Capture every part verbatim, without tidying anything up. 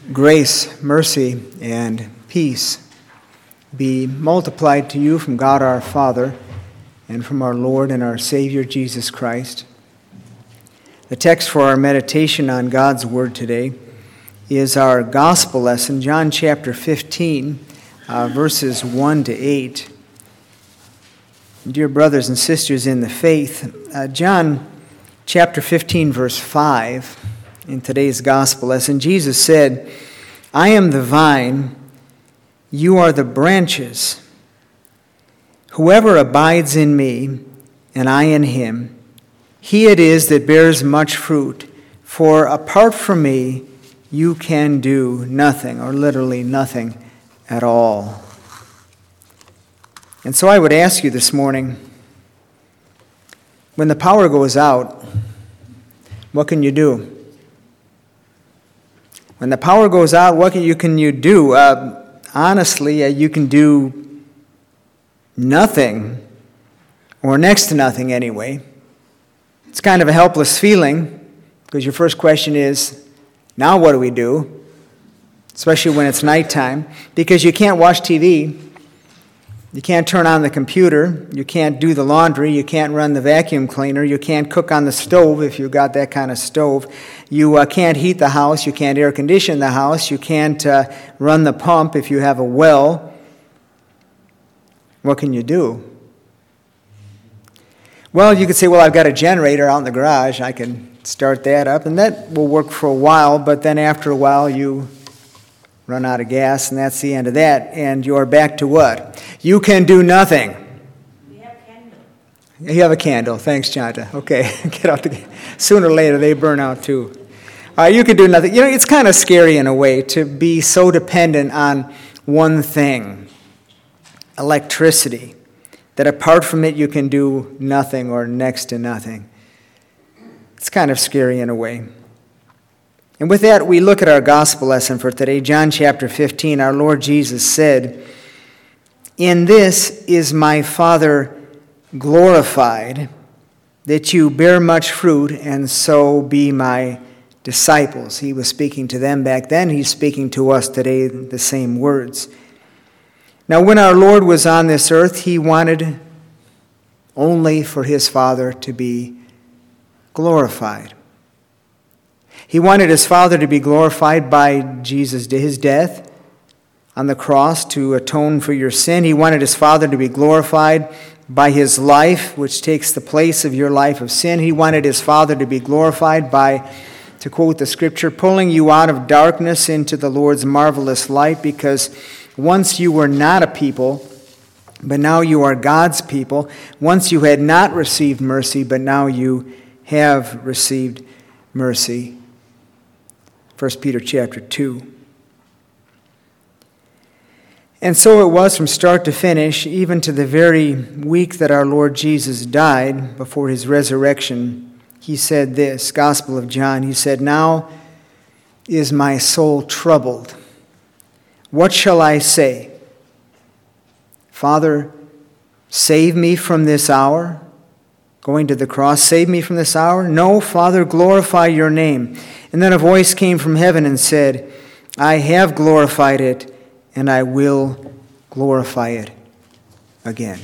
Grace, mercy, and peace be multiplied to you from God our Father and from our Lord and our Savior Jesus Christ. The text for our meditation on God's Word today is our gospel lesson, John chapter fifteen, uh, verses one to eight. Dear brothers and sisters in the faith, uh, John chapter fifteen, verse five, in today's gospel lesson, Jesus said, "I am the vine, you are the branches. Whoever abides in me, and I in him, he it is that bears much fruit. For apart from me, you can do nothing," or literally nothing at all. And so I would ask you this morning, when the power goes out, what can you do? When the power goes out, what can you, can you do? Uh, honestly, uh, you can do nothing, or next to nothing anyway. It's kind of a helpless feeling, because your first question is, now what do we do? Especially when it's nighttime, because you can't watch T V, you can't turn on the computer, you can't do the laundry, you can't run the vacuum cleaner, you can't cook on the stove if you've got that kind of stove, you uh, can't heat the house, you can't air condition the house, you can't uh, run the pump if you have a well. What can you do? Well, you could say, well, I've got a generator out in the garage, I can start that up, and that will work for a while, but then after a while you run out of gas, and that's the end of that, and you're back to what? You can do nothing. We have candles. You have a candle. Thanks, Jonathan. Okay, get out the. Sooner or later, they burn out too. Uh, you can do nothing. You know, it's kind of scary in a way to be so dependent on one thing, electricity, that apart from it you can do nothing or next to nothing. It's kind of scary in a way. And with that, we look at our gospel lesson for today, John chapter fifteen. Our Lord Jesus said, "In this is my Father glorified, that you bear much fruit and so be my disciples." He was speaking to them back then. He's speaking to us today the same words. Now, when our Lord was on this earth, he wanted only for his Father to be glorified. He wanted his Father to be glorified by Jesus, his death on the cross to atone for your sin. He wanted his Father to be glorified by his life, which takes the place of your life of sin. He wanted his Father to be glorified by, to quote the scripture, pulling you out of darkness into the Lord's marvelous light, because once you were not a people, but now you are God's people. Once you had not received mercy, but now you have received mercy. First Peter chapter two. And so it was from start to finish, even to the very week that our Lord Jesus died, before his resurrection. He said this, Gospel of John, he said, "Now is my soul troubled. What shall I say? Father, save me from this hour." Going to the cross, "Save me from this hour?" "No, Father, glorify your name." And then a voice came from heaven and said, "I have glorified it, and I will glorify it again."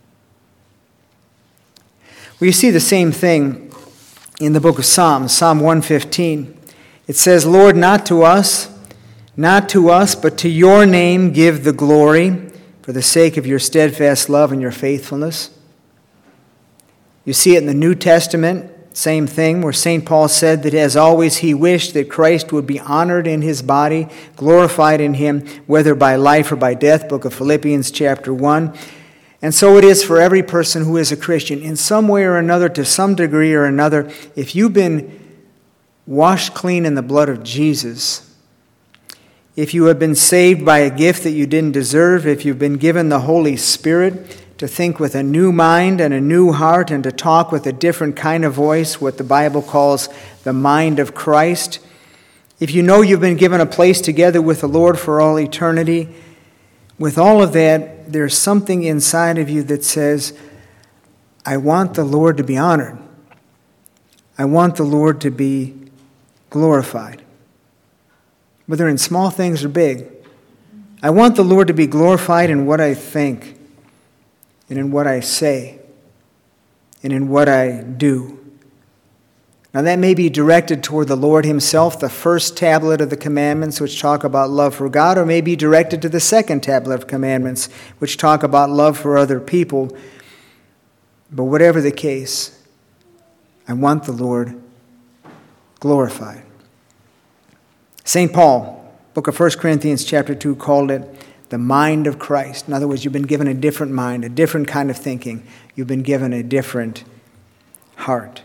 We see the same thing in the book of Psalms, Psalm one fifteen. It says, "Lord, not to us, not to us, but to your name give the glory, for the sake of your steadfast love and your faithfulness." You see it in the New Testament, same thing, where Saint Paul said that as always he wished that Christ would be honored in his body, glorified in him, whether by life or by death, book of Philippians chapter one. And so it is for every person who is a Christian. In some way or another, to some degree or another, if you've been washed clean in the blood of Jesus, if you have been saved by a gift that you didn't deserve, if you've been given the Holy Spirit to think with a new mind and a new heart and to talk with a different kind of voice, what the Bible calls the mind of Christ, if you know you've been given a place together with the Lord for all eternity, with all of that, there's something inside of you that says, I want the Lord to be honored. I want the Lord to be glorified. whether in small things or big. I want the Lord to be glorified in what I think, and in what I say, and in what I do. Now that may be directed toward the Lord himself, the first tablet of the commandments, which talk about love for God, or may be directed to the second tablet of commandments, which talk about love for other people. But whatever the case, I want the Lord glorified. Saint Paul, book of First Corinthians chapter two, called it the mind of Christ. In other words, you've been given a different mind, a different kind of thinking. You've been given a different heart.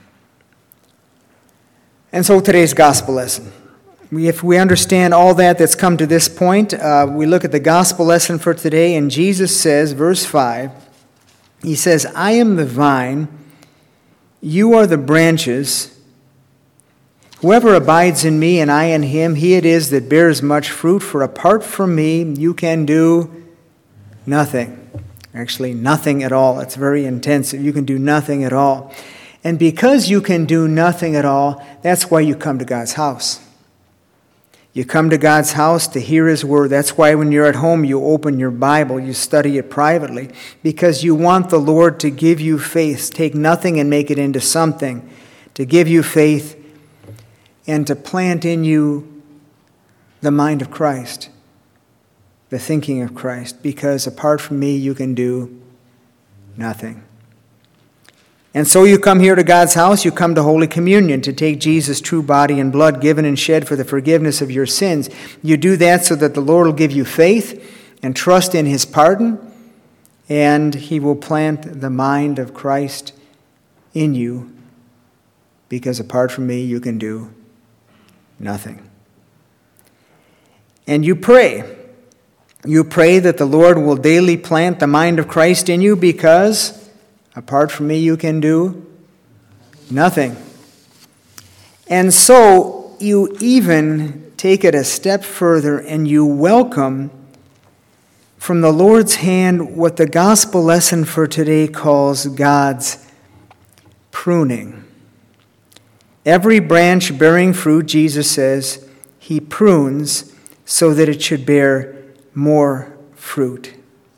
And so today's gospel lesson. We, if we understand all that that's come to this point, uh, we look at the gospel lesson for today, and Jesus says, verse five, he says, I am the vine, you are the branches. Whoever abides in me and I in him, he it is that bears much fruit, for apart from me you can do nothing. Actually, nothing at all. It's very intensive. You can do nothing at all. And because you can do nothing at all, that's why you come to God's house. You come to God's house to hear his word. That's why when you're at home, you open your Bible, you study it privately, because you want the Lord to give you faith, take nothing and make it into something, to give you faith and to plant in you the mind of Christ, the thinking of Christ, because apart from me, you can do nothing. And so you come here to God's house, you come to Holy Communion to take Jesus' true body and blood given and shed for the forgiveness of your sins. You do that so that the Lord will give you faith and trust in his pardon, and he will plant the mind of Christ in you, because apart from me, you can do nothing. And you pray. You pray that the Lord will daily plant the mind of Christ in you, because apart from me, you can do nothing. And so you even take it a step further and you welcome from the Lord's hand what the gospel lesson for today calls God's pruning. Every branch bearing fruit, Jesus says, he prunes so that it should bear more fruit.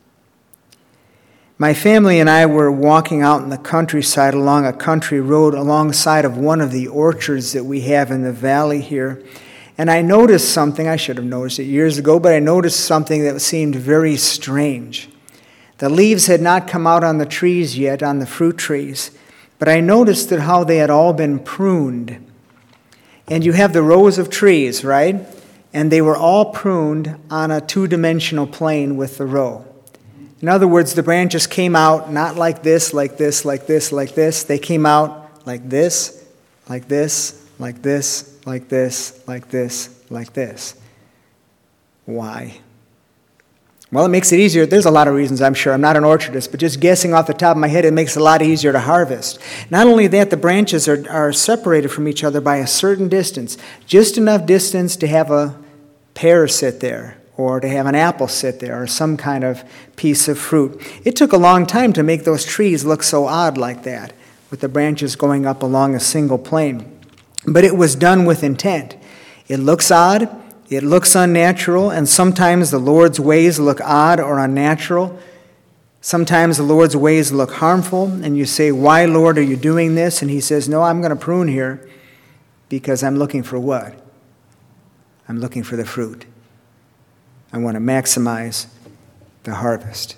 My family and I were walking out in the countryside along a country road alongside of one of the orchards that we have in the valley here. And I noticed something, I should have noticed it years ago, but I noticed something that seemed very strange. The leaves had not come out on the trees yet, on the fruit trees, but I noticed that how they had all been pruned. And you have the rows of trees, right? And they were all pruned on a two-dimensional plane with the row. In other words, the branches came out not like this, like this, like this, like this. They came out like this, like this, like this, like this, like this, like this. Why? Well, it makes it easier. There's a lot of reasons, I'm sure. I'm not an orchardist, but just guessing off the top of my head, it makes it a lot easier to harvest. Not only that, the branches are, are separated from each other by a certain distance, just enough distance to have a pear sit there, or to have an apple sit there, or some kind of piece of fruit. It took a long time to make those trees look so odd like that, with the branches going up along a single plane. But it was done with intent. It looks odd, it looks unnatural, and sometimes the Lord's ways look odd or unnatural. Sometimes the Lord's ways look harmful, and you say, why, Lord, are you doing this? And he says, no, I'm going to prune here because I'm looking for what? I'm looking for the fruit. I want to maximize the harvest.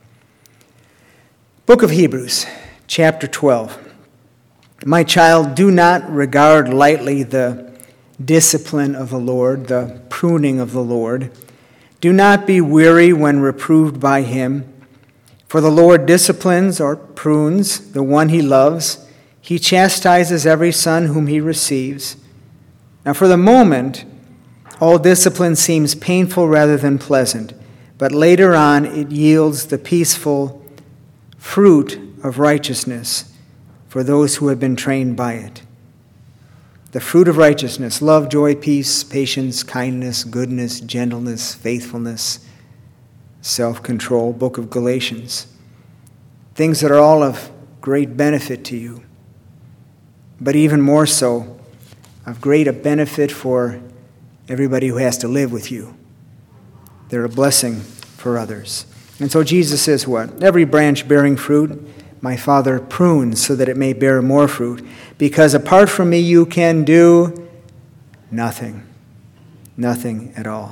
Book of Hebrews, chapter twelve. My child, do not regard lightly the discipline of the Lord, the pruning of the Lord. Do not be weary when reproved by him. For the Lord disciplines or prunes the one he loves. He chastises every son whom he receives. Now for the moment, all discipline seems painful rather than pleasant, but later on it yields the peaceful fruit of righteousness for those who have been trained by it. The fruit of righteousness, love, joy, peace, patience, kindness, goodness, gentleness, faithfulness, self-control, book of Galatians. Things that are all of great benefit to you, but even more so, of great benefit for everybody who has to live with you. They're a blessing for others. And so Jesus says what? Every branch bearing fruit, my Father prunes so that it may bear more fruit, because apart from me you can do nothing. Nothing at all.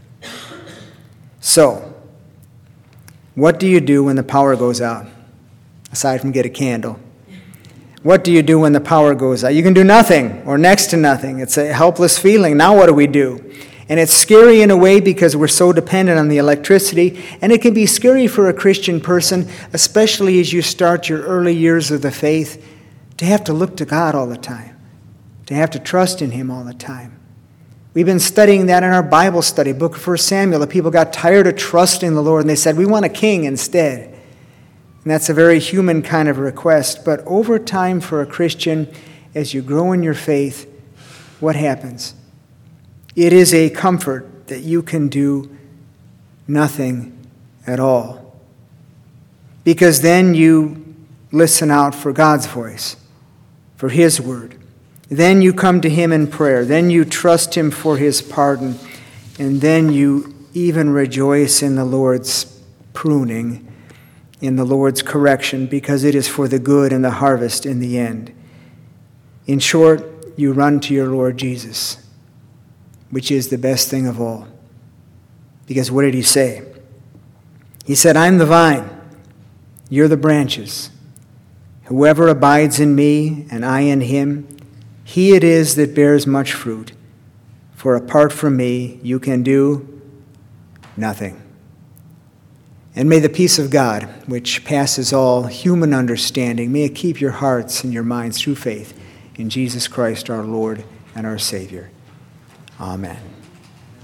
So, what do you do when the power goes out? Aside from get a candle. What do you do when the power goes out? You can do nothing or next to nothing. It's a helpless feeling. Now what do we do? And it's scary in a way because we're so dependent on the electricity. And it can be scary for a Christian person, especially as you start your early years of the faith, to have to look to God all the time, to have to trust in Him all the time. We've been studying that in our Bible study, book of First Samuel. The people got tired of trusting the Lord, and they said, we want a king instead. And that's a very human kind of request. But over time for a Christian, as you grow in your faith, what happens? It is a comfort that you can do nothing at all. Because then you listen out for God's voice, for His word. Then you come to Him in prayer. Then you trust Him for His pardon. And then you even rejoice in the Lord's pruning, in the Lord's correction, because it is for the good and the harvest in the end. In short, you run to your Lord Jesus, which is the best thing of all. Because what did He say? He said, I'm the vine, you're the branches. Whoever abides in me and I in him, he it is that bears much fruit. For apart from me, you can do nothing. And may the peace of God, which passes all human understanding, may it keep your hearts and your minds through faith in Jesus Christ our Lord and our Savior. Amen.